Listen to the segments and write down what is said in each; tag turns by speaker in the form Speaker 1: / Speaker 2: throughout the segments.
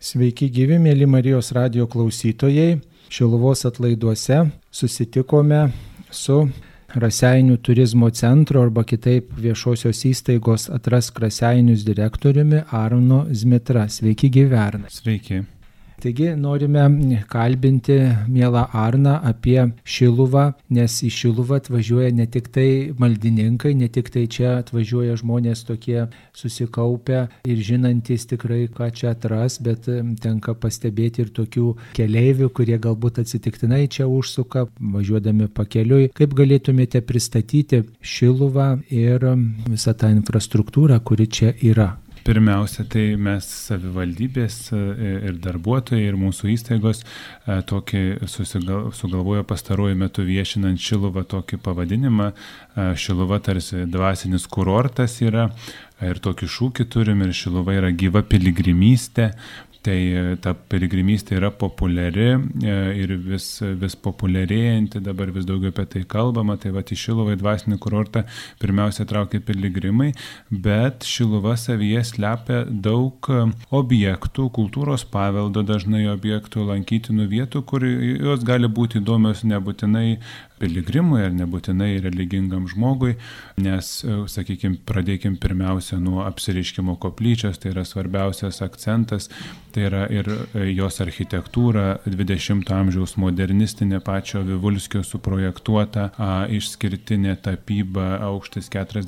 Speaker 1: Sveiki gyvi, mėly Marijos radijo klausytojai. Šiluvos atlaiduose susitikome su Raseinių turizmo centro arba kitaip viešosios įstaigos Atrask Raseinius direktoriumi Arnu Zmitra. Sveiki gyvi, Arnai.
Speaker 2: Sveiki.
Speaker 1: Taigi norime kalbinti mielą Arną apie Šiluvą, nes į Šiluvą atvažiuoja ne tik tai maldininkai, ne tik tai čia atvažiuoja žmonės tokie susikaupę ir žinantys tikrai, ką čia atras, bet tenka pastebėti ir tokių keleivių, kurie galbūt atsitiktinai čia užsuka, važiuodami pakeliui. Kaip galėtumėte pristatyti Šiluvą ir visą tą infrastruktūrą, kuri čia yra?
Speaker 2: Pirmiausia, tai mes savivaldybės ir darbuotojai ir mūsų įstaigos tokį sugalvojo pastaruoju metu viešinant Šiluvą tokį pavadinimą. Šiluva tarsi dvasinis kurortas yra ir tokį šūkį turim ir Šiluva yra gyva piligrimystė. Tai ta piligrimystė yra populiari ir vis populiarėjanti, dabar vis daugiau apie tai kalbama, tai va į Šiluvą į dvasinį kurortą pirmiausia traukia piligrimai, bet Šiluva savyje slepia daug objektų, kultūros paveldo dažnai objektų, lankytinų vietų, kur jos gali būti įdomios nebūtinai piligrimui ar nebūtinai religingam žmogui, nes, sakykime, pradėkim pirmiausia nuo apsireiškimo koplyčios, tai yra svarbiausias akcentas, tai yra ir jos architektūra, 20 amžiaus modernistinė pačio Vivulskio suprojektuota, išskirtinė tapyba, aukštis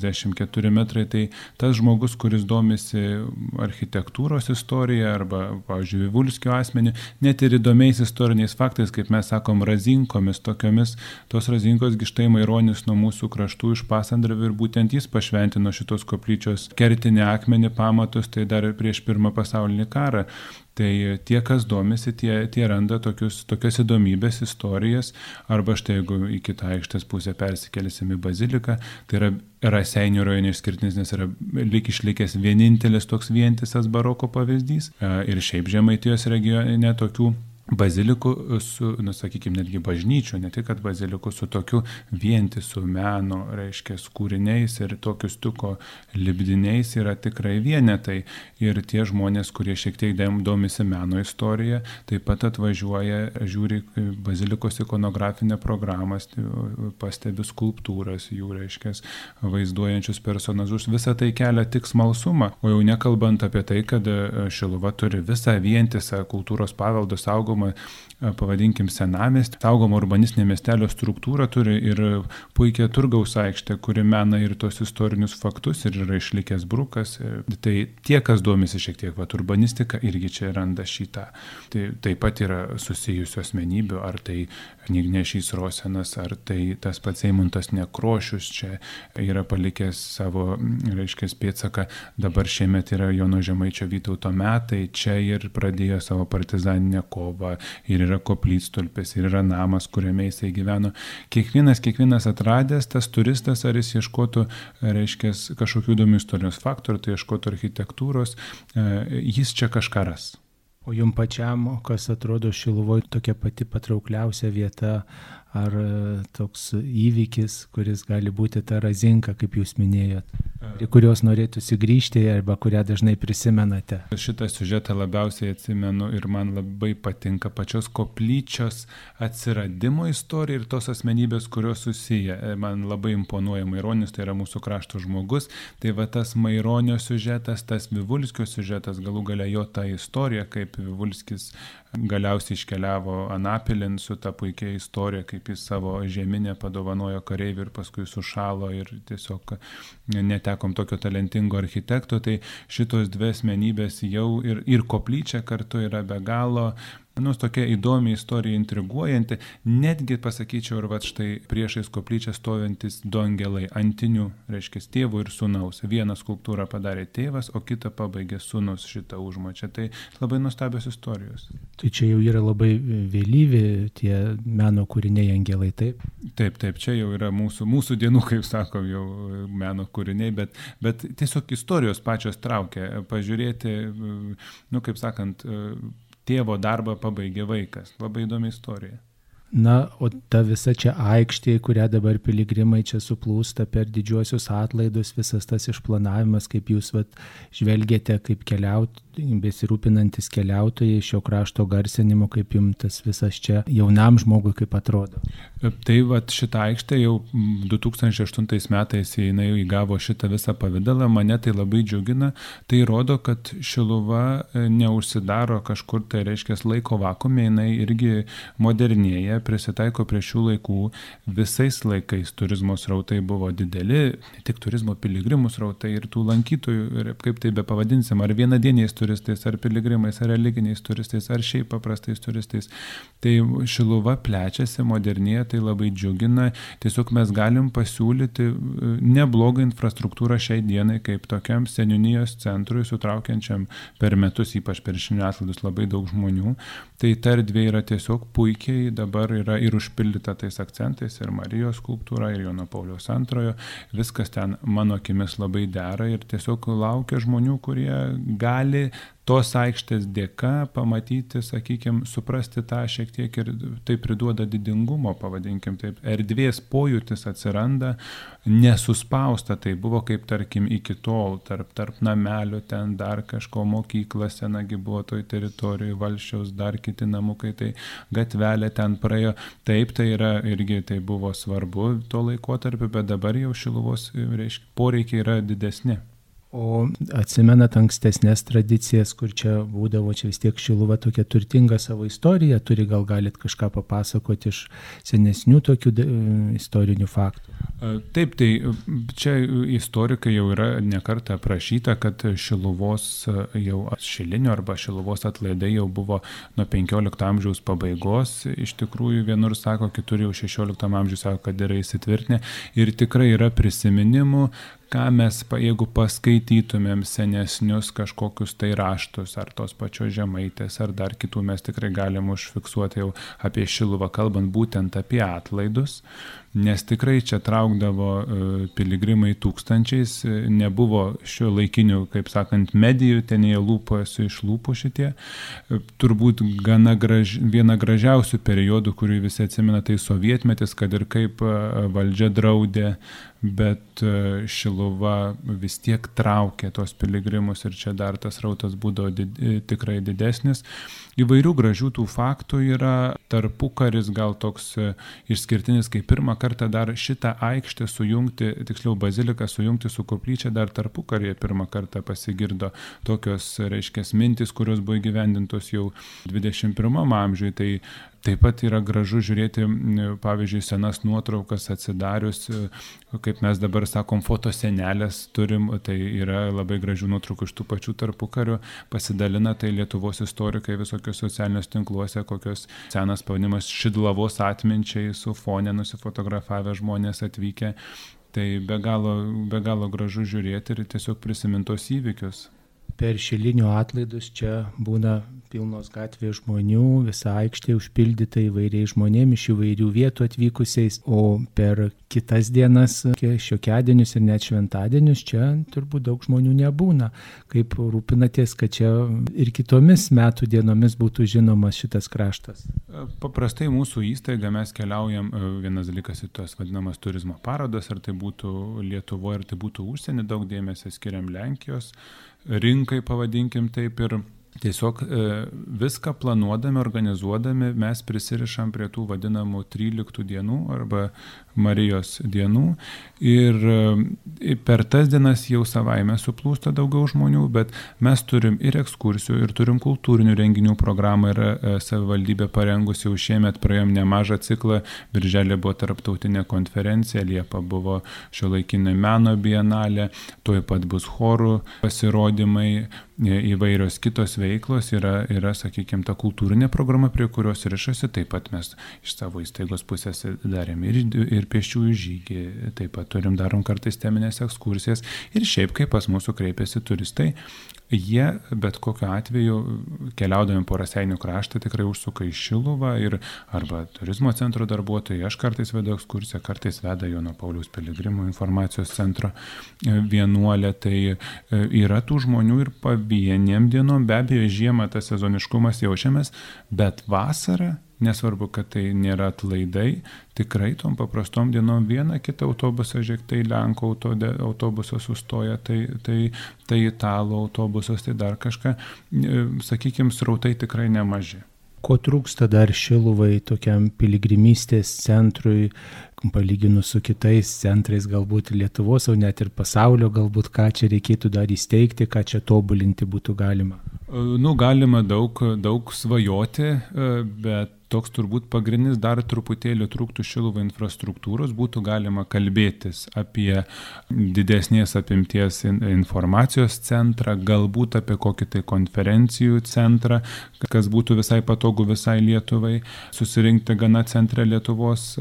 Speaker 2: 44 metrai, tai tas žmogus, kuris domisi architektūros istorija arba, pavyzdžiui, Vivulskio asmenį, net ir įdomiais istoriniais faktais, kaip mes sakom, razinkomis tokiomis, tos razinkos štai Maironis nuo mūsų kraštų iš Pasandravių ir būtent jis pašventino šitos koplyčios kertinį akmenį pamatus, tai dar prieš Pirmą pasaulinį karą. Tai tie, kas domisi, tie randa tokias įdomybės, istorijas, arba štai jeigu į kitą aikštės pusę persikėlėsim į baziliką, tai yra Raseinių rajone išskirtinis, nes yra išlikęs vienintelis toks vientisas baroko pavyzdys ir šiaip Žemaitijos regione tokių bazilikų su, sakykime, netgi bažnyčių, ne tik kad bazilikų su tokiu vientisu meno, reiškia, kūriniais ir tokiu stuko lipdiniais yra tikrai vienetai. Ir tie žmonės, kurie šiek tiek domisi meno istorija, taip pat atvažiuoja, žiūri bazilikos ikonografinę programą, pastebi skulptūras, jų, reiškia, vaizduojančius personažus. Visą tai kelia tik smalsumą, o jau nekalbant apie tai, kad Šiluva turi visą vientisą kultūros paveldo saugomą, pavadinkim, senamiestį, saugomą urbanistinę miestelio struktūrą turi ir puikia turgaus aikštė, kuri mena ir tos istorinius faktus ir yra išlikęs brukas. Tai tie, kas domisi šiek tiek urbanistika, irgi čia randa šitą. Tai taip pat yra susijusių asmenybių, ar tai Knygnešys Rosenas, ar tai tas pats Eimuntas Nekrošius čia yra palikęs savo, reiškia, pėdsaką. Dabar šiemet yra Jono Žemaičio Vytauto metai, čia ir pradėjo savo partizaninę kovą, ir yra koplytstulpis, ir yra namas, kuriame jisai gyveno. Kiekvienas atradęs, tas turistas, ar jis ieškotų, reiškia, kažkokių įdomių istorijos faktų, ar tai ieškotų architektūros, jis čia kažką ras.
Speaker 1: O jums pačiam, kas atrodo Šiluvoje tokia pati patraukliausia vieta, ar toks įvykis, kuris gali būti ta razinka, kaip jūs minėjot, į kurios norėtųsi grįžti arba kurią dažnai prisimenate?
Speaker 2: Šitą siužetą labiausiai atsimenu ir man labai patinka pačios koplyčios atsiradimo istorija ir tos asmenybės, kurios susiję. Man labai imponuoja Maironis, tai yra mūsų krašto žmogus. Tai va tas Maironio siužetas, tas Vivulskio siužetas, galų gale jo ta istorija, kaip Vivulskis galiausiai iškeliavo Anapilin su ta puikia istorija, kaip jis savo žeminę padovanojo kareiviui ir paskui sušalo ir tiesiog netekom tokio talentingo architekto. Tai šitos dvi asmenybės jau ir koplyčia kartu yra be galo tokia įdomi istorija, intriguojanti. Netgi pasakyčiau, ir vat štai priešais koplyčią stovintis du angelai, antinių, reiškia, tėvų ir sūnaus. Vieną skulptūrą padarė tėvas, o kitą pabaigė sūnus šitą užmačią. Tai labai nuostabios istorijos.
Speaker 1: Tai čia jau yra labai vėlyvi tie meno kūriniai angelai, taip?
Speaker 2: Taip, čia jau yra mūsų dienų, kaip sako, jau meno kūriniai, bet tiesiog istorijos pačios traukia. Pažiūrėti, kaip sakant, tėvo darbą pabaigė vaikas. Labai įdomi istorija.
Speaker 1: Na, o ta visa čia aikštė, kurią dabar piligrimai čia suplūsta per didžiuosius atlaidus, visas tas išplanavimas, kaip jūs žvelgiate, kaip keliauti besirūpinantis keliautojai šio krašto garsinimu, kaip jums tas visas čia jaunam žmogui kaip atrodo?
Speaker 2: Tai vat šitą aikštę jau 2008 metais jinai įgavo šitą visą pavidalą, mane tai labai džiugina, tai rodo, kad Šiluva neužsidaro kažkur, tai reiškia laiko vakume, jinai irgi modernėja, prisitaiko prie šių laikų, visais laikais turizmo srautai buvo dideli, ne tik turizmo piligrimų srautai ir tų lankytojų, ir kaip tai be pavadinsim, ar vienadieniais turistais, ar piligrimais, ar religiniais turistais, ar šiaip paprastais turistais. Tai Šiluva plečiasi, modernėja, tai labai džiugina. Tiesiog mes galim pasiūlyti neblogą infrastruktūrą šiai dienai, kaip tokiam seniūnijos centrui, sutraukiančiam per metus, ypač per atlaidus, labai daug žmonių. Tai ta erdvė yra tiesiog puikiai, dabar yra ir užpildyta tais akcentais, ir Marijos skulptūra, ir Jono Pauliaus II. Viskas ten mano akimis labai dera ir tiesiog laukia žmonių, kurie gali tos aikštės dėka pamatyti, sakykime, suprasti tą šiek tiek ir tai priduoda didingumo, pavadinkim taip, erdvės pojūtis atsiranda, nesuspausta, tai buvo kaip tarkim iki tol, tarp namelio ten dar kažko mokykla senagi buvo toj teritorijoje, Valsčiaus dar kiti namukai, tai gatvelė ten praėjo, taip tai yra irgi tai buvo svarbu tuo laikotarpiu, bet dabar jau Šiluvos poreikiai yra didesni.
Speaker 1: O atsimenat ankstesnės tradicijas, kur čia būdavo, čia vis tiek Šiluva tokia turtinga savo istorija, turi, gal galit kažką papasakoti iš senesnių tokių istorinių faktų?
Speaker 2: Taip, tai čia istorikai jau yra nekartą aprašyta, kad Šiluvos jau Šilinio arba Šiluvos atlaidai jau buvo nuo 15 amžiaus pabaigos, iš tikrųjų vienur sako, kitur jau 16 amžiaus sako, kad yra įsitvirtinę ir tikrai yra prisiminimų, ką mes, jeigu paskaitytumėm senesnius kažkokius tai raštus, ar tos pačios Žemaitės, ar dar kitų, mes tikrai galim užfiksuoti jau apie Šiluvą, kalbant būtent apie atlaidus, nes tikrai čia traukdavo piligrimai tūkstančiais, nebuvo šio laikinių, kaip sakant, medijų, ten jie lūposi iš lūpų šitie. Turbūt viena gražiausių periodų, kurį visi atsimena, tai sovietmetis, kad ir kaip valdžia draudė, bet Šiluva vis tiek traukė tos piligrimus ir čia dar tas rautas būdavo tikrai didesnis. Įvairių gražių tų faktų yra, tarpukaris gal toks išskirtinis, kai pirmą kartą dar šitą aikštę sujungti, tiksliau baziliką sujungti su koplyčia, dar tarpukaryje pirmą kartą pasigirdo tokios, reiškia, mintis, kurios buvo įgyvendintos jau 21 amžiuje. Tai taip pat yra gražu žiūrėti, pavyzdžiui, senas nuotraukas atsidarius, kaip mes dabar sakom, fotosenelės turim, tai yra labai gražių nuotraukų iš tų pačių tarpukario, pasidalina tai Lietuvos istorikai visokios socialinios tinkluose, kokios senas pavadinimas Šidlavos atminčiai su fone nusifotografavę žmonės atvykę, tai be galo gražu žiūrėti ir tiesiog prisimintos įvykius.
Speaker 1: Per Šilinių atlaidus čia būna pilnos gatvės žmonių, visa aikštė užpildyta įvairiais žmonėmis iš įvairių vietų atvykusiais, o per kitas dienas, šiokiadienius ir net šventadienius, čia turbūt daug žmonių nebūna. Kaip rūpinatės, kad čia ir kitomis metų dienomis būtų žinomas šitas kraštas?
Speaker 2: Paprastai mūsų įstaiga mes keliaujam, vienas dalykas į tos vadinamas turizmo parodas, ar tai būtų Lietuvoje, ar tai būtų užsienį, daug dėmesio skiriam Lenkijos rinkai, pavadinkim taip, ir tiesiog viską planuodami, organizuodami mes prisirišam prie tų vadinamų 13 dienų arba Marijos dienų ir per tas dienas jau savaime suplūsta daugiau žmonių, bet mes turim ir ekskursijų, ir turim kultūrinių renginių programą ir savivaldybė parengusi, jau šiemet praėjom nemažą ciklą, birželį buvo tarptautinė konferencija, Liepą buvo šiuolaikinė meno bienalė, tuoj pat bus chorų pasirodymai, įvairios kitos veiklos, yra sakykime, ta kultūrinė programa, prie kurios rišasi, taip pat mes iš savo įstaigos pusės darėm ir pėsčiųjų žygį, taip pat darom kartais teminės ekskursijas ir šiaip kaip pas mūsų kreipiasi turistai, jie bet kokiu atveju keliaudami po Raseinių kraštą tikrai užsuka į Šiluvą ir arba turizmo centro darbuotojai, aš kartais vedu ekskursiją, kartais veda Jono Pauliaus piligrimų informacijos centro vienuolė, tai yra tų žmonių ir pavieniem dienom, be abejo žiemą tas sezoniškumas jaučiamės, bet vasarą nesvarbu, kad tai nėra atlaidai, tikrai tom paprastom dienom vieną kitą autobusą, žiūrėk, tai Lenkų autobusas sustoja, tai Italų autobusas, tai dar kažką, sakykime, srautai tikrai nemaži.
Speaker 1: Ko trūksta dar Šiluvai tokiam piligrimystės centrui, palyginus su kitais centrais, galbūt Lietuvos, o net ir pasaulio, galbūt ką čia reikėtų dar įsteigti, ką čia tobulinti būtų galima?
Speaker 2: Galima daug svajoti, bet toks turbūt pagrindinis dar truputėlį trūktų Šiluvai infrastruktūros, būtų galima kalbėtis apie didesnės apimties informacijos centrą, galbūt apie kokį tai konferencijų centrą, kas būtų visai patogu visai Lietuvai, susirinkti gana centre Lietuvos.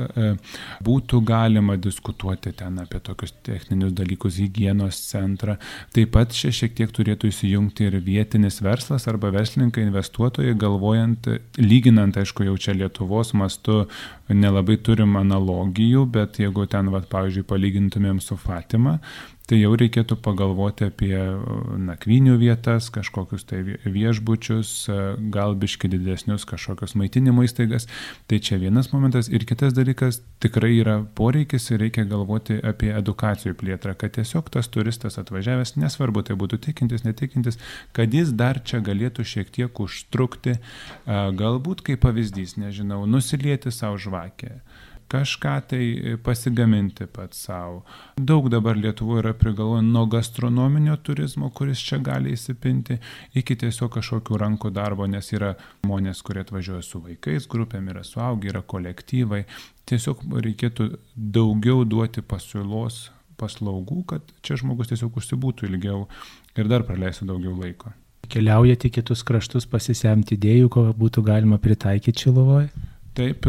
Speaker 2: Būtų galima diskutuoti ten apie tokius techninius dalykus, higienos centrą. Taip pat šiek tiek turėtų įsijungti ir vietinis verslas arba verslininkai, investuotojai, galvojant, lyginant, aišku, jau čia Lietuvos mastu nelabai turim analogijų, bet jeigu ten, pavyzdžiui, palygintumėm su Fatima, tai jau reikėtų pagalvoti apie nakvynių vietas, kažkokius tai viešbučius, gal biški didesnius kažkokius maitinimo įstaigas. Tai čia vienas momentas. Ir kitas dalykas, tikrai yra poreikis ir reikia galvoti apie edukacijų plėtrą, kad tiesiog tas turistas atvažiavęs, nesvarbu, tai būtų tikintis, netikintis, kad jis dar čia galėtų šiek tiek užtrukti, galbūt kaip pavyzdys, nežinau, nusilieti savo žvakę, kažką tai pasigaminti pats savo. Daug dabar Lietuvoje yra prigalvojama nuo gastronominio turizmo, kuris čia gali įsipinti, iki tiesiog kažkokių rankų darbo, nes yra žmonės, kurie atvažiuoja su vaikais, grupėm yra suaugę, yra kolektyvai. Tiesiog reikėtų daugiau duoti pasiūlos paslaugų, kad čia žmogus tiesiog užsibūtų ilgiau ir dar praleistų daugiau laiko.
Speaker 1: Keliaujate į kitus kraštus pasisemti idėjų, ko būtų galima pritaikyti Šiluvoje?
Speaker 2: Taip,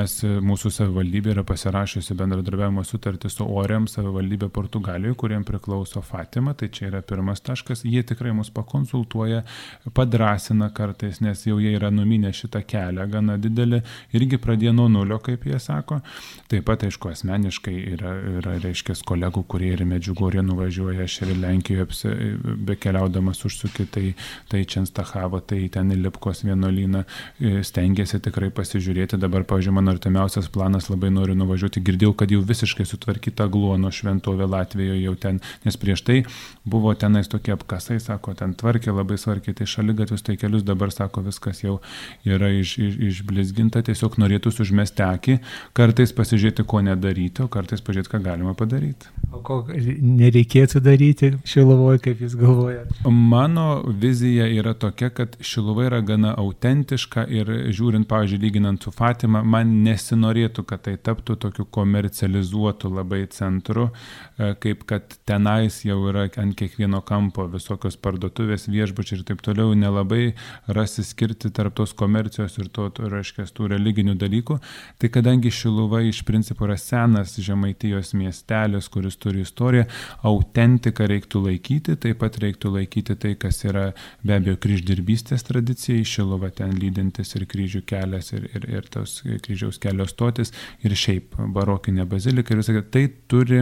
Speaker 2: mūsų savivaldybė yra pasirašiusi bendradarbiavimo sutartį su Orem savivaldybė Portugalijoje, kuriem priklauso Fatima, tai čia yra pirmas taškas. Jie tikrai mus pakonsultuoja, padrasina kartais, nes jau jie yra numinę šitą kelią gana didelį, irgi pradėjo nuo nulio, kaip jie sako. Taip pat, aišku, asmeniškai yra reiškės kolegų, kurie ir Medžiugorje nuvažiuoja, aš ir Lenkijoje bekeliaudamas užsuki, tai Čenstachavą, tai ten į Lipkos vienuolyną, stengiasi tikrai pasižiūrėti. Dabar, pavyzdžiui, mano artimiausias planas, labai noriu nuvažiuoti. Girdėjau, kad jau visiškai sutvarkyta Agluono šventovė Latvijoje jau ten, nes prieš tai buvo tenais tokie apkasai, sako, ten tvarkė labai svarkiai, tai šaligatvius, tai kelius, dabar, sako, viskas jau yra išblizginta, tiesiog norėtų užmesti akį, kartais pasižiūrėti, ko nedaryti, o kartais pažiūrėti, ką galima padaryti.
Speaker 1: O ko nereikėtų daryti Šiluvoje, kaip jūs galvojate?
Speaker 2: Mano vizija yra tokia, kad Šiluva yra gana autentiška ir žiūrint, pavyzdžiui, lyginant su Fatima, man nesinorėtų, kad tai taptų tokiu komercializuotu labai centru, kaip kad tenais jau yra ant kiekvieno kampo visokios parduotuvės, viešbučiai ir taip toliau, nelabai rasi skirti tarp tos komercijos ir reiškia, tų religinių dalykų. Tai kadangi Šiluva iš principo yra senas Žemaitijos miestelis, kuris turi istoriją, autentiką reiktų laikyti, taip pat reiktų laikyti tai, kas yra be abejo kryždirbystės tradicija, Šiluva ten lydintis ir kryžių kelias ir tos kryžiaus kelio stotis ir šiaip barokinė bazilika ir visą, tai turi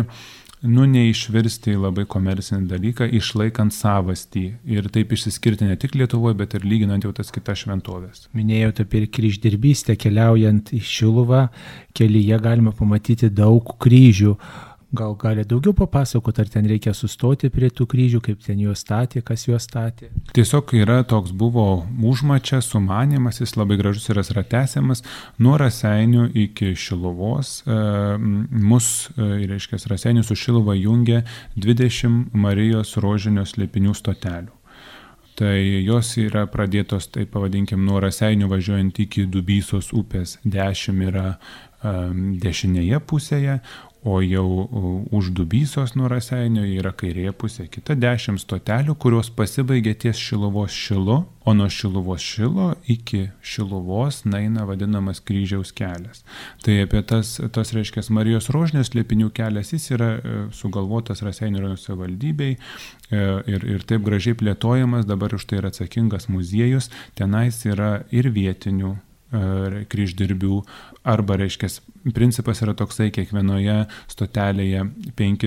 Speaker 2: neišvirsti į labai komercinį dalyką, išlaikant savastį ir taip išsiskirti ne tik Lietuvoje, bet ir lyginant jau tas kitas šventovės.
Speaker 1: Minėjote apie kryždirbystę, keliaujant į Šiluvą, kelyje galima pamatyti daug kryžių. Gal gali daugiau papasakoti, ar ten reikia sustoti prie tų kryžių, kaip ten juos statė, kas juos statė?
Speaker 2: Tiesiog yra toks buvo užmačias, sumanymas, jis labai gražus yra tęsiamas nuo Raseinių iki Šiluvos. Reiškia, Raseinių su Šiluva jungia 20 Marijos rožinio slėpinių stotelių. Tai jos yra pradėtos, tai pavadinkim, nuo Raseinių važiuojant iki Dubysos upės, 10 yra dešinėje pusėje, o jau už Dubysos nuo Raseinių yra kairėje pusė, kita 10 stotelių, kurios pasibaigia ties Šiluvos Šilu, o nuo Šiluvos Šilo iki Šiluvos eina vadinamas kryžiaus kelias. Tai apie tas reiškia, Marijos rožinės slėpinių kelias, jis yra sugalvotas Raseinių rajono savivaldybei ir taip gražiai plėtojamas, dabar už tai yra atsakingas muziejus, tenais yra ir vietinių kryždirbių, arba, reiškia, principas yra toksai, kiekvienoje stotelėje 5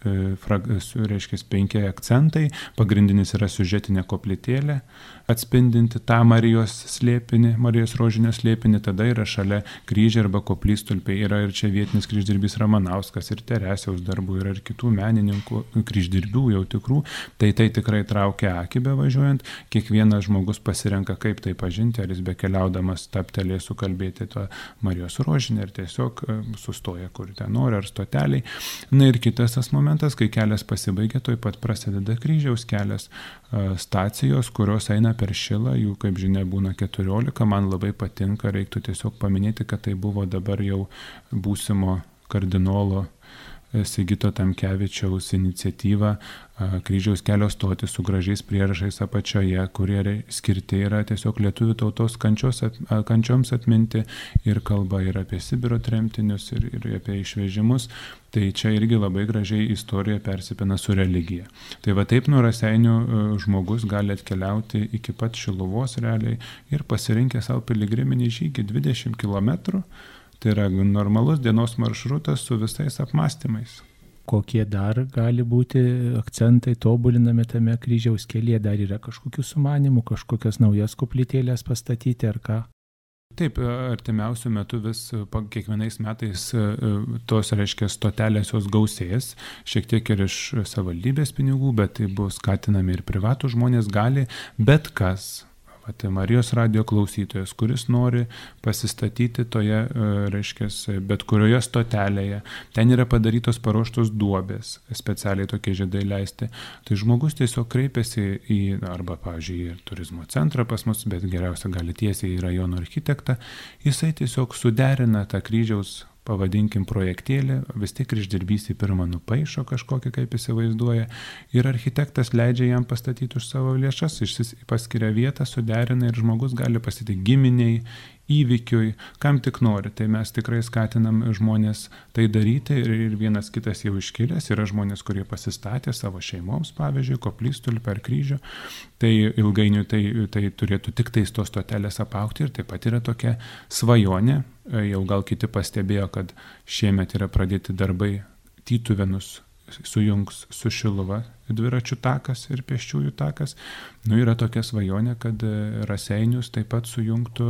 Speaker 2: reiškia 5 akcentai. Pagrindinis yra siužetinė koplytėlė, atspindinti tą Marijos slėpinį, Marijos rožinio slėpinį, tada yra šalia kryžiai arba koplytstulpiai, yra ir čia vietinis kryždirbys Ramanauskas, ir Teresiaus darbų, yra ir kitų menininkų, kryždirbių jau tikrų, tai tikrai traukia akį bevažiuojant, kiekvienas žmogus pasirenka, kaip tai pažinti, ar jis bekeliaudamas taptelės sukalbėti tą Marijos rožinį, ir tiesiog sustoja, kur ten nori, ar stoteliai. Na ir kitas tas momentas, kai kelias pasibaigia, tuoj pat prasideda kryžiaus kelias, stacijos, kurios eina per Šilą, jų, kaip žinia, būna 14, man labai patinka, reiktų tiesiog paminėti, kad tai buvo dabar jau būsimo kardinolo Sigito Tamkevičiaus iniciatyva kryžiaus kelio stoti su gražiais prierašais apačioje, kurie skirti yra tiesiog lietuvių tautos kančioms atminti, ir kalba ir apie Sibiro tremtinius, ir apie išvežimus. Tai čia irgi labai gražiai istorija persipina su religija. Tai va taip nuo Raseinių žmogus gali atkeliauti iki pat Šiluvos realiai ir pasirinkė savo piligriminį žygį 20 km. Tai yra normalus dienos maršrutas su visais apmąstymais.
Speaker 1: Kokie dar gali būti akcentai tobulinami tame kryžiaus kelyje? Dar yra kažkokių sumanimų, kažkokias naujas koplytėlės pastatyti ar ką?
Speaker 2: Taip, artimiausių metų vis kiekvienais metais tos, reiškia, stotelės jos gausės, šiek tiek ir iš savivaldybės pinigų, bet tai bus skatinami ir privatų žmonės, gali bet kas. Marijos radijo klausytojas, kuris nori pasistatyti toje, reiškia, bet kurioje stotelėje, ten yra padarytos paruoštos duobės, specialiai tokie žiedai leisti. Tai žmogus tiesiog kreipiasi į, arba, pavyzdžiui, turizmo centrą pas mus, bet geriausia gali tiesiai į rajono architektą, jisai tiesiog suderina tą kryžiaus, pavadinkim, projektėlį, vis tiek kryždirbys į pirmą nupaišo kažkokį, kaip įsivaizduoja, ir architektas leidžia jam pastatyti už savo lėšas, paskiria vietą, suderina ir žmogus gali pastatyti giminiai, įvykiui, kam tik nori. Tai mes tikrai skatinam žmonės tai daryti, ir vienas kitas jau iškilęs, yra žmonės, kurie pasistatė savo šeimoms, pavyzdžiui, koplytstulpį ar kryžių, tai ilgainiui tai turėtų tik tais tos stotelės apaugti, ir taip pat yra tokia svajonė, jau gal kiti pastebėjo, kad šiemet yra pradėti darbai Tytuvėnus sujungs su Šiluva dviračių takas ir pėsčiųjų takas. Yra tokia svajonė, kad Raseinius taip pat sujungtų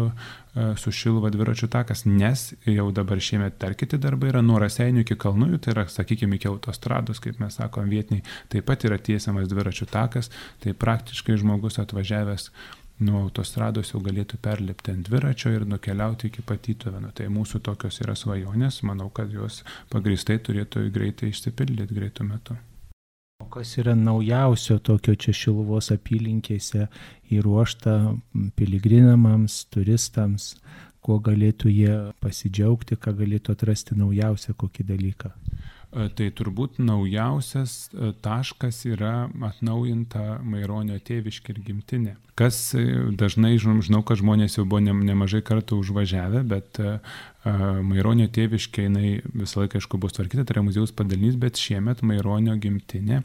Speaker 2: su Šiluva dviračių takas, nes jau dabar šiemet dar kiti darbai yra nuo Raseinių iki Kalnųjų, tai yra, sakykime, iki autostrados, kaip mes sakom, vietiniai, taip pat yra tiesiamas dviračių takas, tai praktiškai žmogus atvažiavęs nuo autostrados jau galėtų perlipti ant dviračio ir nukeliauti iki pat Tytuvėnų. Tai mūsų tokios yra svajonės, manau, kad jos pagrįstai turėtų greitai išsipildyti greitų metu.
Speaker 1: O kas yra naujausio tokio čia Šiluvos apylinkėse įruošta piligrimams, turistams, kuo galėtų jie pasidžiaugti, ką galėtų atrasti naujausią kokį dalyką?
Speaker 2: Tai turbūt naujausias taškas yra atnaujinta Maironio tėviškė ir gimtinė. Kas dažnai, žinau, kad žmonės jau buvo nemažai kartų užvažiavę, bet Maironio tėviškė, jinai visą laiką, aišku, bus tvarkyta, tai yra muziejaus padalinys, bet šiemet Maironio gimtinė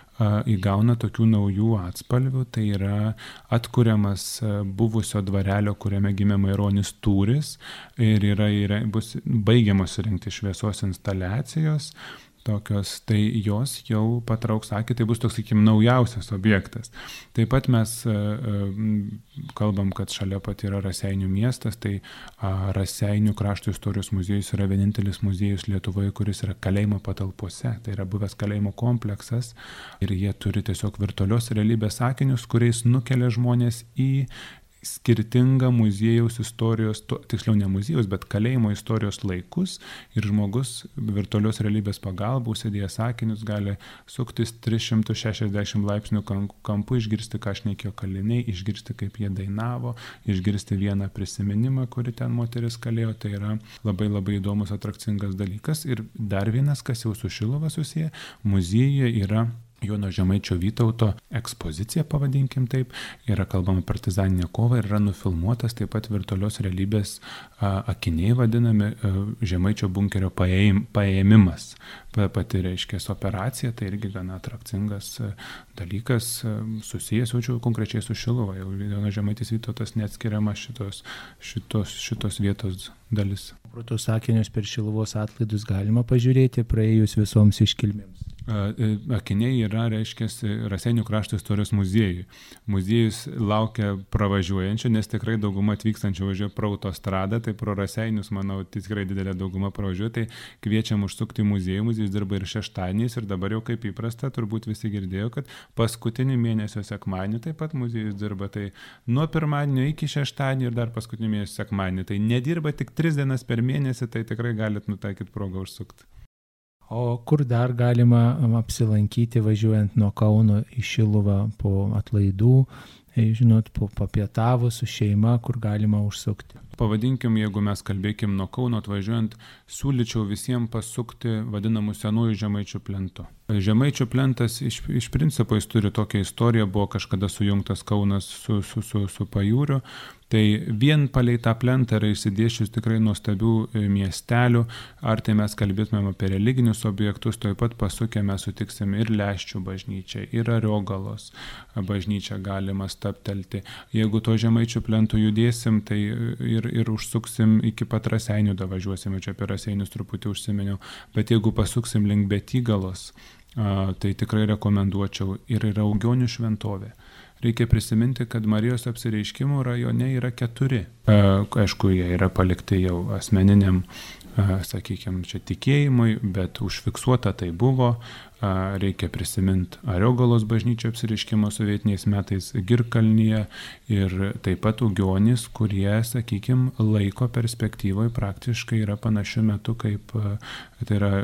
Speaker 2: įgauna tokių naujų atspalvių, tai yra atkuriamas buvusio dvarelio, kuriame gimė Maironis tūris, ir bus baigiamos surinkti šviesos instaliacijos, tokios, tai jos jau patrauks akį, tai bus toks, sakykim, naujausias objektas. Taip pat mes kalbam, kad šalia pat yra Raseinių miestas, tai Raseinių krašto istorijos muziejus yra vienintelis muziejus Lietuvoje, kuris yra kalėjimo patalpose, tai yra buvęs kalėjimo kompleksas, ir jie turi tiesiog virtualios realybės akinius, kuriais nukelia žmonės į skirtingą muziejaus istorijos, tiksliau ne muziejaus, bet kalėjimo istorijos laikus, ir žmogus virtualios realybės pagalba, užsidėjęs akinius, gali suktis 360 laipsnių kampu, išgirsti, ką šnekėjo kaliniai, išgirsti, kaip jie dainavo, išgirsti vieną prisiminimą, kurį ten moteris kalėjo. Tai yra labai labai įdomus, atrakcingas dalykas. Ir dar vienas, kas jau su Šiluva susiję, muziejuje yra Jono Žemaičio Vytauto ekspozicija, pavadinkim taip, yra kalbama partizaninė kova ir yra nufilmuotas taip pat virtualios realybės akiniai vadinami Žemaičio bunkerio paėmimas. Pati, reiškia, operacija, tai irgi gana atrakcingas dalykas, susijęs jaučiu konkrečiai su Šiluva. Jau Jono Žemaitis Vytautas neatskiriama šitos vietos dalis.
Speaker 1: Pro tos akinius per Šiluvos atlaidus galima pažiūrėti praėjus visoms iškilmėms.
Speaker 2: Akiniai yra, reiškia, Raseinių krašto istorijos muziejui. Muziejus laukia pravažiuojančių, nes tikrai dauguma atvykstančių važiuoja pro autostradą, tai pro Raseinius, manau, tikrai didelė dauguma pravažiuoja, tai kviečiam užsukti į muziejų. Muziejus dirba ir šeštadieniais, ir dabar jau kaip įprasta, turbūt visi girdėjo, kad paskutinį mėnesio sekmadienį taip pat muziejus dirba, tai nuo pirmadienio iki šeštadienio ir dar paskutinį mėnesio sekmadienį. Tai nedirba tik 3 dienas per mėnesį, tai tikrai galit nutaikyti progą užsukti.
Speaker 1: O kur dar galima apsilankyti važiuojant nuo Kauno į Šiluvą po atlaidų, žinot, po papietavus su šeima, kur galima užsukti?
Speaker 2: Pavadinkim, jeigu mes kalbėkim nuo Kauno atvažiuojant, siūlyčiau visiems pasukti vadinamų senųjų Žemaičių plentu. Žemaičių plentas iš principo jis turi tokią istoriją, buvo kažkada sujungtas Kaunas su Pajūriu. Tai vien palei tą plentą yra išsidėsčius tikrai nuostabių miestelių, ar tai mes kalbėtumėm apie religinius objektus, taip pat pasukę mes sutiksim ir Leščių bažnyčią, ir Ariogalos bažnyčią galima stabtelti. Jeigu to Žemaičių plentų judėsim, tai ir užsuksim iki pat Raseinių, davažiuosim, čia apie Raseinius truputį užsiminiau, bet jeigu pasuksim link Betygalos, tai tikrai rekomenduočiau, ir yra Augionių šventovė. Reikia prisiminti, kad Marijos apsireiškimų rajone yra 4. Aišku, jie yra palikti jau asmeniniam, sakykime, čia tikėjimui, bet užfiksuota tai buvo. Reikia prisiminti Ariogalos bažnyčio apsireiškimo sovietiniais metais Girkalnyje ir taip pat Augionys, kurie, sakykime, laiko perspektyvoje praktiškai yra panašiu metu kaip, tai yra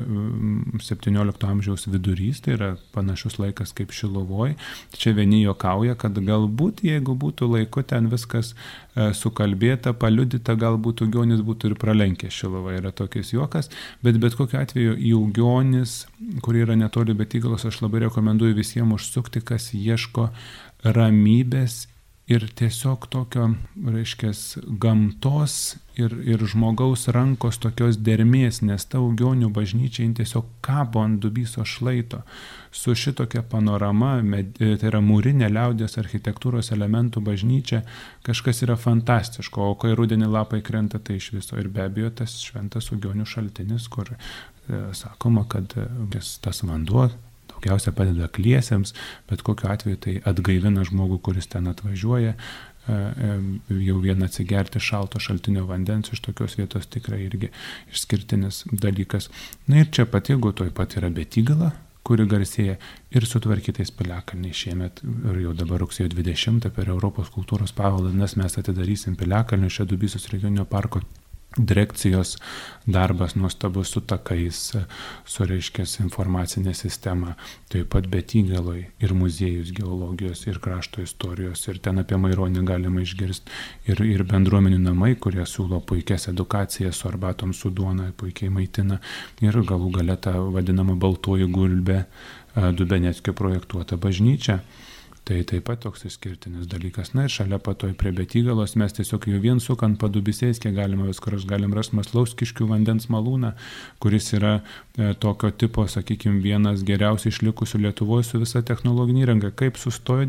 Speaker 2: 17 amžiaus vidurys, tai yra panašus laikas kaip Šiluvoj. Čia vieni juokauja, kad galbūt, jeigu būtų laiku ten viskas sukalbėta, paliudyta, galbūt Augionys būtų ir pralenkęs Šiluvą, yra tokis juokas, bet kokiu atveju į Augionys, kur yra netoli Betygalos, aš labai rekomenduoju visiems užsukti, kas ieško ramybės ir tiesiog tokio, reiškia, gamtos ir žmogaus rankos tokios dermės, nes ta Augionių bažnyčia tiesiog kabo ant Dubysos šlaito su šitokia panorama, tai yra mūrinė liaudies architektūros elementų bažnyčia, kažkas yra fantastiško, o kai rudenį lapai krenta, tai iš viso. Ir be abejo tas šventas Augionių šaltinis, kur sakoma, kad tas vanduo daugiausia padeda akliesiems, bet kokiu atveju tai atgaivina žmogų, kuris ten atvažiuoja, jau vien atsigerti šalto šaltinio vandens iš tokios vietos tikrai irgi išskirtinis dalykas. Na ir čia pat, jeigu toj pat yra Betygala, kuri garsėja ir sutvarkytais piliakalniais šiemet, ir jau dabar rugsėjo 20 per Europos kultūros paveldą, nes mes atidarysim piliakalnių šia Dubysos regioninio parko direkcijos darbas nuostabus su takais, su, reiškia, informacinė sistema, taip pat Betygaloj ir muziejus geologijos ir krašto istorijos, ir ten apie Maironį galima išgirsti, ir bendruomenių namai, kurie siūlo puikias edukacijas su arbatom, su duona, puikiai maitina, ir galų gale tą vadinamą Baltoji gulbė Dubeneckio projektuota bažnyčia. Tai taip pat toks išskirtinis dalykas. Na ir šalia patoj prie Betygalos mes tiesiog jau vien sukant Padubysėskį galim rasti Maslauskiškių vandens malūną, kuris yra tokio tipo, sakykime, vienas geriausiai išlikusių Lietuvoje su visa technologinė įranga. Kaip sustojo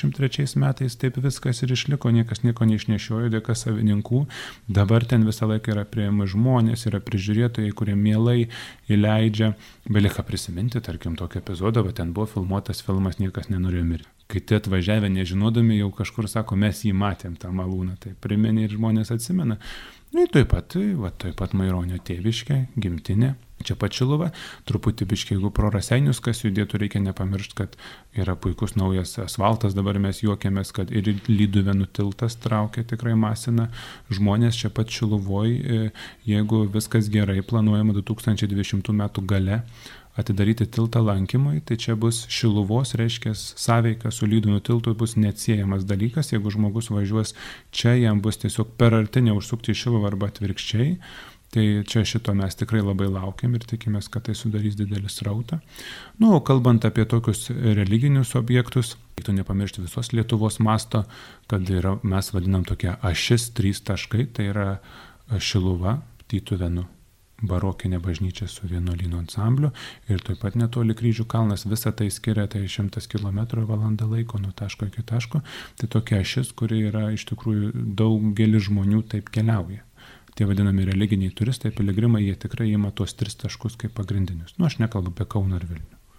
Speaker 2: 93 metais, taip viskas ir išliko, niekas nieko neišnešiojo dėka savininkų. Dabar ten visą laiką yra priėjami žmonės, yra prižiūrėtojai, kurie mielai įleidžia. Belieka prisiminti, tarkim, tokį epizodą, bet ten buvo filmuotas filmas Niekas nenorėjo mirti. Kai tie atvažiavę nežinodami jau kažkur sako, mes jį matėm tą malūną, tai priminė ir žmonės atsimena. Ir taip pat Maironio tėviškė, gimtinė, čia pat Šiluva, truputį biškiai, jeigu pro Raseinius, kas judėtų, reikia nepamiršti, kad yra puikus naujas asfaltas, dabar mes juokiamės, kad ir Lyduvėnų tiltas traukia, tikrai masina žmonės čia pat Šiluvoj, jeigu viskas gerai, planuojama 2020 metų gale atidaryti tiltą lankymui, tai čia bus Šiluvos, reiškia, sąveika su Lyduvėnų tiltu bus neatsiejamas dalykas, jeigu žmogus važiuos čia, jam bus tiesiog per arti neužsukti į Šiluvą arba atvirkščiai, tai čia šito mes tikrai labai laukiam ir tikimės, kad tai sudarys didelį srautą. Nu, o kalbant apie tokius religinius objektus, reiktų nepamiršti visos Lietuvos masto, kad yra, mes vadinam tokia ašis 3 taškai, tai yra Šiluva, Tytuvėnų barokinė bažnyčia su vienuolyno ansambliu ir taip pat netoli Kryžių kalnas, visą tai skiria tai 100 km valandą laiko nuo taško iki taško, tai tokia ašis, kuri yra iš tikrųjų daugelis žmonių taip keliauja. Tie vadinami religiniai turistai, piligrimai, jie tikrai ima tuos 3 taškus kaip pagrindinius. Nu, aš nekalbu apie Kauną ir Vilnių.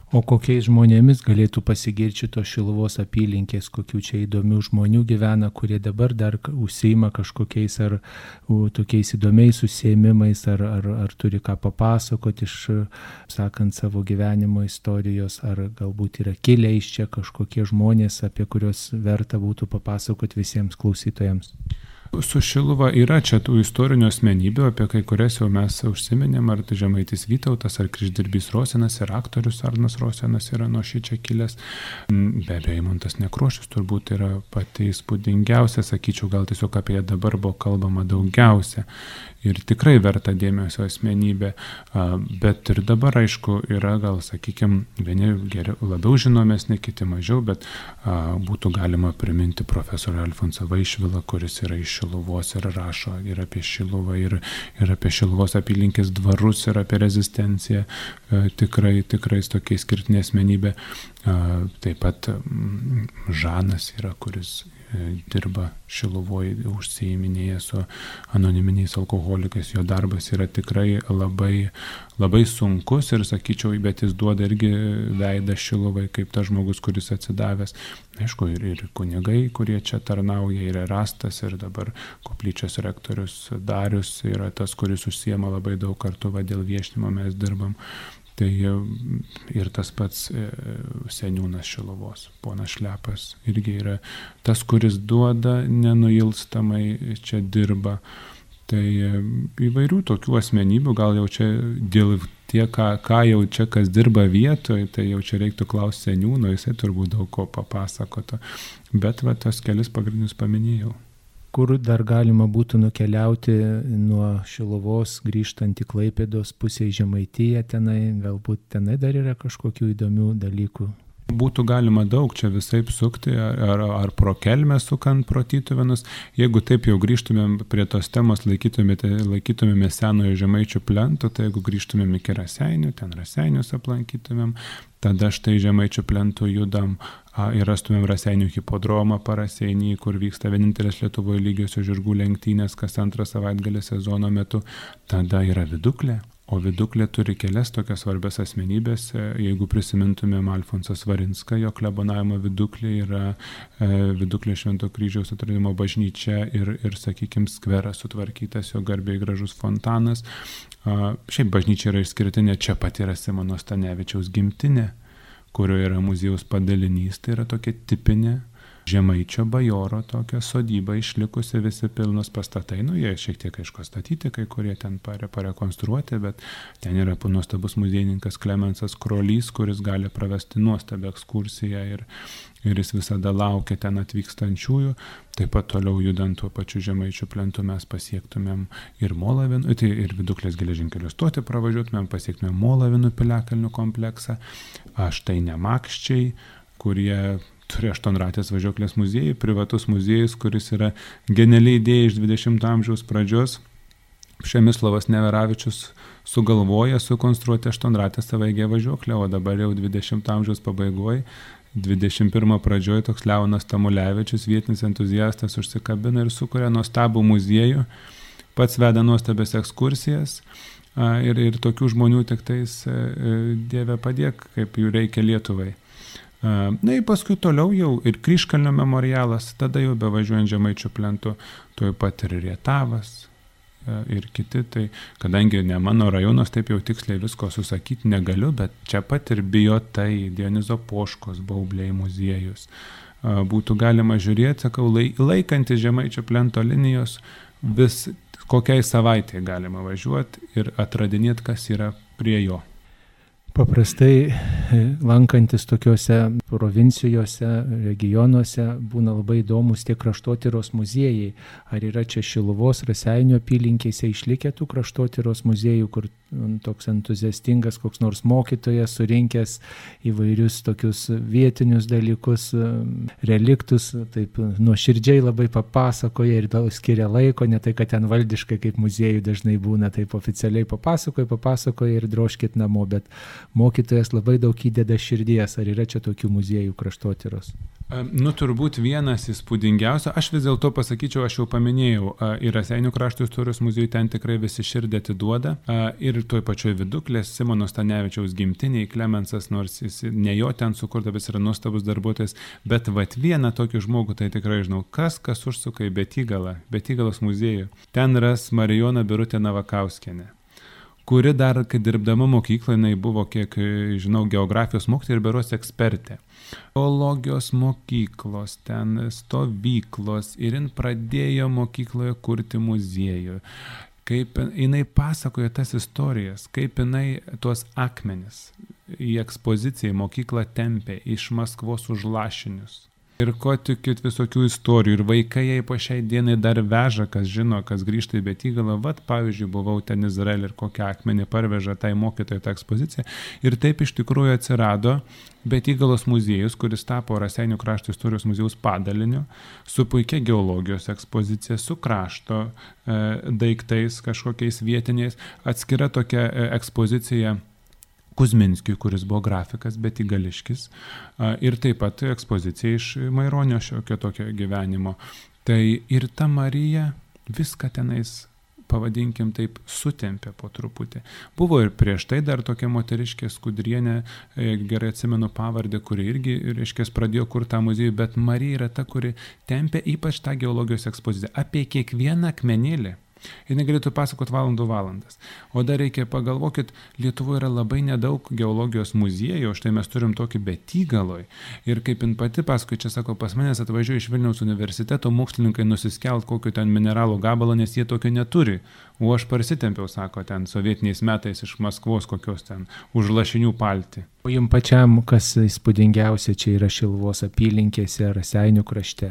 Speaker 1: O kokiais žmonėmis galėtų pasigirti tos Šiluvos apylinkės, kokių čia įdomių žmonių gyvena, kurie dabar dar užsiima kažkokiais ar tokiais įdomiais užsiėmimais, ar turi ką papasakoti iš, sakant, savo gyvenimo istorijos, ar galbūt yra kilę iš čia kažkokie žmonės, apie kuriuos verta būtų papasakoti visiems klausytojams.
Speaker 2: Su Šiluva yra čia tų istorinių asmenybių, apie kai kurias jau mes užsiminėm, ar tai Žemaitis Vytautas, ar Kryždirbys Rosenas, ir aktorius Arnas Rosenas yra nuo šičia kilęs. Be abejo, Eimuntas Nekrošius turbūt yra pati įspūdingiausia, sakyčiau, gal tiesiog apie ją dabar buvo kalbama daugiausia. Ir tikrai verta dėmesio asmenybė, bet ir dabar, aišku, yra gal, sakykime, vieni labiau žinomesni, kiti mažiau, bet būtų galima priminti profesorių Alfonsą Vaišvilą, kuris yra iš Šiluvos ir rašo ir apie Šiluvą, ir apie Šiluvos apylinkės dvarus, ir apie rezistenciją, tikrai tokia išskirtinė asmenybė. Taip pat Žanas yra, kuris dirba Šiluvoje, užsiiminėja su anoniminiais alkoholikais, jo darbas yra tikrai labai, labai sunkus ir, sakyčiau, bet jis duoda irgi veidą Šiluvai kaip tas žmogus, kuris atsidavęs. Aišku, ir kunigai, kurie čia tarnauja, ir Erastas, ir dabar koplyčios rektorius Darius yra tas, kuris užsiema labai daug kartu, dėl viešinimo mes dirbam. Tai ir tas pats seniūnas Šiluvos, ponas Šlepas, irgi yra tas, kuris duoda nenuilstamai, čia dirba. Tai įvairių tokių asmenybių, gal jau čia dėl tie, ką jau čia kas dirba vietoje, tai jau čia reiktų klausti seniūno, jisai turbūt daug ko papasakoto. Bet tos kelis pagrindinius paminėjau.
Speaker 1: Kur dar galima būtų nukeliauti nuo Šiluvos, grįžtant į Klaipėdos pusę į Žemaitiją tenai, galbūt tenai dar yra kažkokių įdomių dalykų?
Speaker 2: Būtų galima daug čia visaip sukti, ar pro Kelmę sukant pro Tytuvėnus. Jeigu taip jau grįžtumėm prie tos temos, laikytumėme senojo Žemaičių plento, tai jeigu grįžtumėm iki Raseinių, ten Raseinius aplankytumėm, tada štai Žemaičių plentų judam ir rastumėm Raseinių hipodromą Paraseiny, kur vyksta vienintelės Lietuvoje lygiosios žirgų lenktynės kas antrą savaitgalį sezono metu. Tada yra Viduklė. O Viduklė turi kelias tokias svarbias asmenybės. Jeigu prisimintumėm Alfonsą Svarinską, jo klebonavimo Viduklė yra Viduklė Švento Kryžiaus atradimo bažnyčia ir sakykime, skveras sutvarkytas, jo garbiai gražus fontanas. Šiaip bažnyčia yra išskirtinė, čia pat yra Simono Stanevičiaus gimtinė, kurioje yra muziejaus padalinys, tai yra tokia tipinė Žemaičio bajoro tokia sodyba išlikusi, visi pilnos pastatai, jie šiek tiek aišku statyti, kai kurie ten parekonstruoti, bet ten yra nuostabus muziejininkas Klemensas Krolys, kuris gali pravesti nuostabią ekskursiją ir jis visada laukia ten atvykstančiųjų. Taip pat toliau judant tuo pačiu Žemaičių plentu mes pasiektumėm ir Molavinų, tai ir Viduklės geležinkelio stotį pravažiuotumėm, pasiektumėm Molavinų piliakalnių kompleksą, štai Nemakščiai, kurie turi aštuonratės važiuoklės muziejų, privatus muziejus, kuris yra geniali idėja iš 20 amžiaus pradžios. Šemislovas Neveravičius sugalvoja sukonstruoti aštuonratę savaeigę važiuoklę, o dabar jau 20 amžiaus pabaigoje, 21 pradžioje toks Leonas Tamulevičius, vietinis entuziastas, užsikabina ir sukuria nuostabų muziejų, pats veda nuostabias ekskursijas ir tokių žmonių tik tais Dieve padėk, kaip jų reikia Lietuvai. Ir paskui toliau jau ir Kryžkalnio memorialas, tada jau bevažiuojant Žemaičių plentu, tuoj pat ir Rietavas ir kiti, tai kadangi ne mano rajonas, taip jau tiksliai visko susakyti negaliu, bet čia pat ir Bijotai, Dionizo Poškos, Baubliai muziejus. Būtų galima žiūrėti, sakau, laikantis Žemaičių plento linijos, vis kokiai savaitėje galima važiuoti ir atradinėti, kas yra prie jo.
Speaker 1: Paprastai lankantis tokiuose provincijose, regionuose būna labai įdomus tie kraštotyros muziejai. Ar yra čia Šiluvos, Raseinių apylinkėse išlikę tų kraštotyros muziejų, kur toks entuziastingas koks nors mokytojas surinkęs įvairius tokius vietinius dalykus, reliktus, taip nuoširdžiai labai papasakoja ir daug skiria laiko, ne tai, kad ten valdiškai kaip muziejų dažnai būna, taip oficialiai papasakoja ir drožkit namo, bet mokytojas labai daug įdeda širdies. Ar yra čia tokių muziejų kraštotyros?
Speaker 2: Turbūt vienas įspūdingiausių, aš vis dėlto pasakyčiau, aš jau paminėjau, ir Raseinių krašto istorijos muziejui ten tikrai visi širdį atiduoda, ir toj pačioj Viduklės, Simono Stanevičiaus gimtiniai, Klemensas, nors jis ne jo ten sukurta, bet yra nuostabus darbuotojas, bet vieną tokį žmogų tai tikrai žinau, kas užsuka į Betygalos muziejų. Ten ras Marijoną Birutę Navakauskienę, kuri dar, kai dirbdama mokykloje, jinai buvo, kiek žinau, geografijos mokytoja ir berods ekspertė. Geologijos mokyklos, ten stovyklos ir jin pradėjo mokykloje kurti muziejų. Kaip jinai pasakojo tas istorijas, kaip jinai tuos akmenis į ekspoziciją į mokyklą tempė iš Maskvos už lašinius. Ir ko tikit visokių istorijų. Ir vaikai jai po šiai dienai dar veža, kas žino, kas grįžta į Betygalą. Pavyzdžiui, buvau ten Izraelį ir kokią akmenį parveža tai mokytojai tą ekspoziciją. Ir taip iš tikrųjų atsirado Betygalos muziejus, kuris tapo Raseinių krašto istorijos muziejaus padaliniu, su puikia geologijos ekspozicija, su krašto daiktais kažkokiais vietiniais. Atskira tokia ekspozicija Kuzminskiui, kuris buvo grafikas, Betygališkis, ir taip pat ekspozicija iš Maironio šiokio tokio gyvenimo. Tai ir ta Marija viską tenais, pavadinkim taip, sutempė po truputį. Buvo ir prieš tai dar tokia moteriškė Skudrienė, gerai atsimenu pavardę, kuri irgi, reiškia, pradėjo kurti tą muziejų, bet Marija yra ta, kuri tempė ypač tą geologijos ekspoziciją. Apie kiekvieną akmenėlį. Ir negalėtų pasakoti valandas. O dar reikia pagalvokit, Lietuvoje yra labai nedaug geologijos muziejų, štai mes turim tokį Betygaloj. Ir kaip jin pati pasakoja, čia sako, pas manęs atvažiuoja iš Vilniaus universiteto mokslininkai nusiskelt kokio ten mineralų gabalą, nes jie tokio neturi. O aš parsitempiau, sako, ten sovietiniais metais iš Maskvos kokios ten už lašinių paltį.
Speaker 1: O jums pačiam, kas įspūdingiausia čia yra Šiluvos apylinkėse, Raseinių krašte?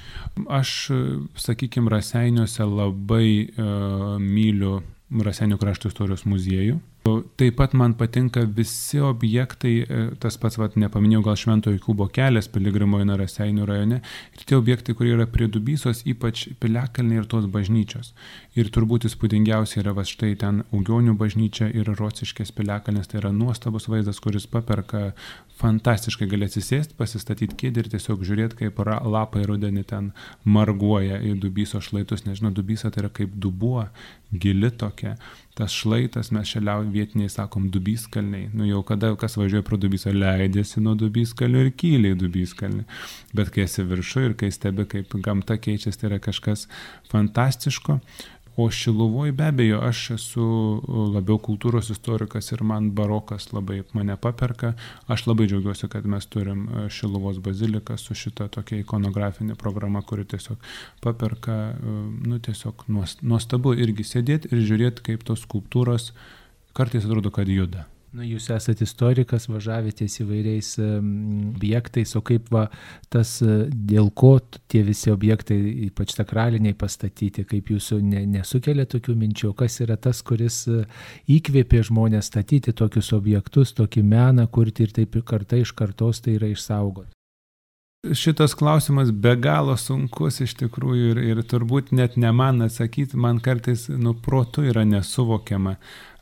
Speaker 2: Aš, sakykime, Raseiniuose labai myliu Raseinių krašto istorijos muziejų. Taip pat man patinka visi objektai, tas pats, nepaminėjau, gal Šventojo Jokūbo kelias Piligrimoje Raseinių rajone, ir tie objektai, kurie yra prie Dubysos, ypač Piliakalniai ir tos bažnyčios. Ir turbūt įspūdingiausia yra štai ten Ugionių bažnyčia ir Rociškės Piliakalnis, tai yra nuostabus vaizdas, kuris paperka, fantastiškai gali atsisėsti, pasistatyti kėdę ir tiesiog žiūrėti, kaip lapai rudenį ten marguoja į Dubysos šlaitus. Nežinau, Dubysa tai yra kaip dubuo, gili tokia. Tas šlaitas, mes šeliau vietiniai sakom Dubyskalniai. Jau kada kas važiuoja pro Dubysą, leidėsi nuo Dubyskalnių ir kyliai Dubyskalnį. Bet kai esi viršų ir kai stebi, kaip gamta keičiasi, tai yra kažkas fantastiško. O Šiluvoje be abejo, aš esu labiau kultūros istorikas ir man barokas labai mane paperka. Aš labai džiaugiuosi, kad mes turim Šiluvos baziliką su šita tokia ikonografinė programa, kuri tiesiog paperka, tiesiog nuostabu irgi sėdėti ir žiūrėti, kaip tos skulptūros kartais atrodo, kad juda.
Speaker 1: Jūs esate istorikas, važiavėtės įvairiais objektais, o kaip tas, dėl ko tie visi objektai, ypač sakraliniai pastatyti, kaip jūsų nesukelia tokių minčių, kas yra tas, kuris įkvėpė žmonės statyti tokius objektus, tokį meną kurti ir taip karta iš kartos tai yra išsaugoti?
Speaker 2: Šitas klausimas be galo sunkus iš tikrųjų ir turbūt net ne man atsakyti, man kartais protu yra nesuvokiama.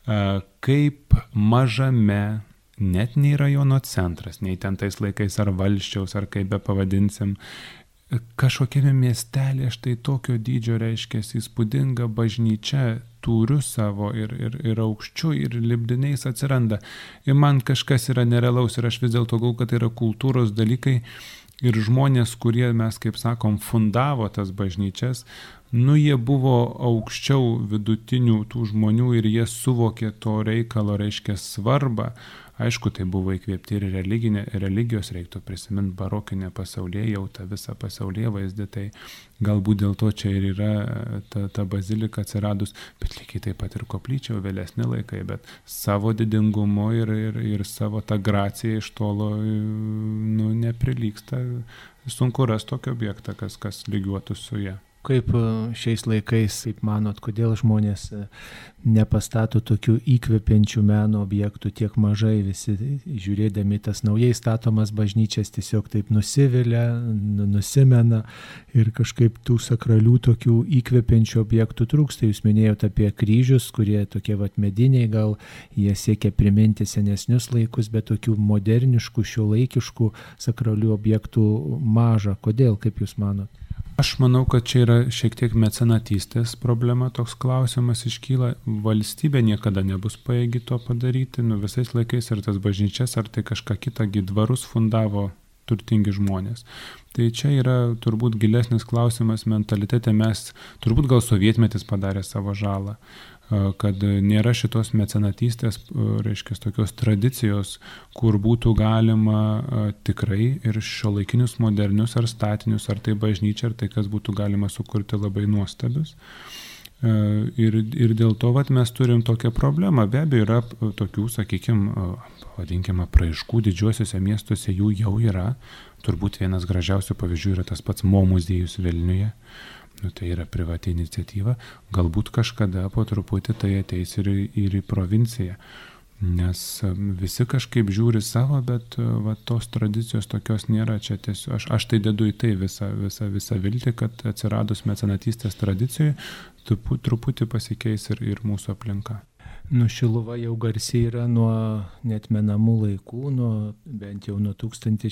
Speaker 2: Kaip mažame, net nei rajono centras, nei ten tais laikais ar valsčiaus, ar kaip be pavadinsim, kažkokiame miestelė štai tokio dydžio reiškia įspūdinga bažnyčia turiu savo ir aukščiu ir lipdiniais atsiranda. Ir man kažkas yra nerealaus ir aš vis dėlto galvoju, kad tai yra kultūros dalykai ir žmonės, kurie mes, kaip sakom, fundavo tas bažnyčias, jie buvo aukščiau vidutinių tų žmonių ir jie suvokė to reikalo, reiškia svarbą. Aišku, tai buvo įkvėpti ir religijos, reiktų prisiminti barokinę pasaulėjautą, visą pasaulėvaizdį, tai galbūt dėl to čia ir yra ta bazilika atsiradus, bet lygiai taip pat ir koplyčia vėlesni laikai, bet savo didingumu ir savo tą graciją iš tolo neprilygsta. Sunku rasti tokį objektą, kas lygiuotų su ja.
Speaker 1: Kaip šiais laikais, kaip manot, kodėl žmonės nepastato tokių įkvepiančių meno objektų tiek mažai, visi žiūrėdami tas naujai statomas bažnyčias tiesiog taip nusivilia, nusimena ir kažkaip tų sakralių tokių įkvepiančių objektų trūksta. Jūs minėjote apie kryžius, kurie tokie mediniai, gal jie siekia priminti senesnius laikus, bet tokių moderniškų, šiuolaikiškų sakralių objektų maža. Kodėl, kaip jūs manot?
Speaker 2: Aš manau, kad čia yra šiek tiek mecenatystės problema, toks klausimas iškyla. Valstybė niekada nebus pajėgi to padaryti, visais laikais ar tas bažnyčias, ar tai kažką kitą, dvarus fundavo turtingi žmonės. Tai čia yra turbūt gilesnis klausimas mentalitete, mes turbūt gal sovietmetis padarė savo žalą, kad nėra šitos mecenatystės, reiškia, tokios tradicijos, kur būtų galima tikrai ir šiuolaikinius modernius ar statinius, ar tai bažnyčia, ar tai kas būtų galima sukurti labai nuostabius. Ir dėl to mes turim tokią problemą. Be abejo, yra tokių, sakykime, vadinkime, apraiškų didžiuosiuose miestuose, jų jau yra. Turbūt vienas gražiausių pavyzdžių yra tas pats Mo muziejus Vilniuje. Tai yra privati iniciatyva. Galbūt kažkada po truputį tai ateis ir į provinciją. Nes visi kažkaip žiūri savo, bet tos tradicijos tokios nėra. Čia tiesiog, aš tai dedu į tai visą viltį, kad atsiradus mecenatystės tradicijai truputį pasikeis ir mūsų aplinka.
Speaker 1: Šiluva jau garsiai yra nuo neatmenamų laikų, bent jau nuo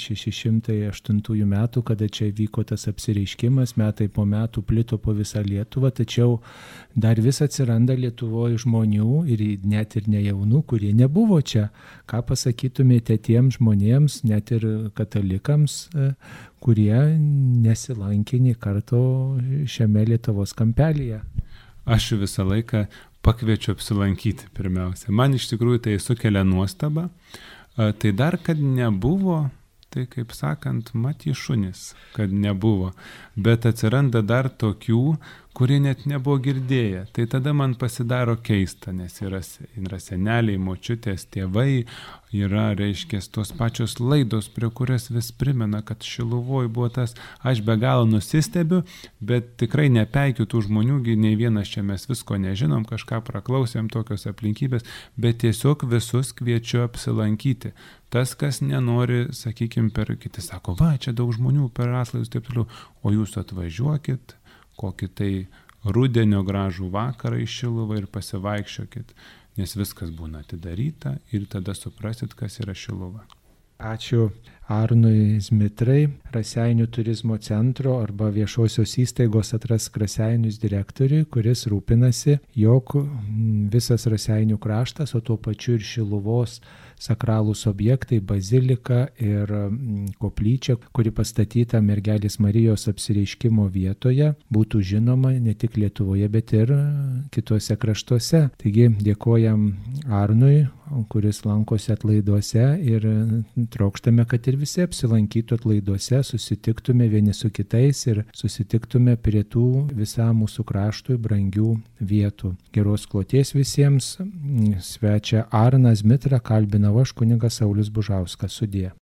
Speaker 1: 1608 metų, kada čia vyko tas apsireiškimas, metai po metų plito po visą Lietuvą, tačiau dar vis atsiranda Lietuvoje žmonių ir net ir nejaunų, kurie nebuvo čia. Ką pasakytumėte tiems žmonėms, net ir katalikams, kurie nesilankė nė karto šiame Lietuvos kampelyje?
Speaker 2: Aš visą laiką pakviečiu apsilankyti pirmiausia. Man iš tikrųjų tai sukelia nuostabą. Tai dar, kad nebuvo, tai kaip sakant, matė šunis, kad nebuvo. Bet atsiranda dar tokių, kurie net nebuvo girdėję. Tai tada man pasidaro keista, nes yra seneliai, močiutės, tėvai, yra, reiškia, tos pačios laidos, prie kurias vis primena, kad Šiluvoj buvo tas, aš be galo nusistebiu, bet tikrai nepeikiu tų žmonių, nei vienas čia mes visko nežinom, kažką praklausėm, tokios aplinkybės, bet tiesiog visus kviečiu apsilankyti. Tas, kas nenori, sakykime, kiti sako, čia daug žmonių per atlaidus, taip toliau, o jūs atvažiuokit, kokį tai rudenio gražų vakarą į Šiluvą ir pasivaikščiokit, nes viskas būna atidaryta ir tada suprasit, kas yra Šiluva.
Speaker 1: Ačiū Arnui Zmitrai, Raseinių turizmo centro arba viešosios įstaigos Atrask Raseinius direktoriui, kuris rūpinasi, jog visas Raseinių kraštas, o tuo pačiu ir Šiluvos sakralūs objektai, bazilika ir koplyčia, kuri pastatyta Mergelės Marijos apsireiškimo vietoje, būtų žinoma ne tik Lietuvoje, bet ir kitose kraštuose. Taigi dėkojam Arnui, kuris lankosi atlaiduose ir trokštame, kad ir visi apsilankytų atlaiduose, susitiktume vieni su kitais ir susitiktume prie tų visam mūsų kraštui brangių vietų. Geros kloties visiems. Svečia Arną Zmitrą kalbinau aš, kunigas Saulius Bužauskas. Sudie.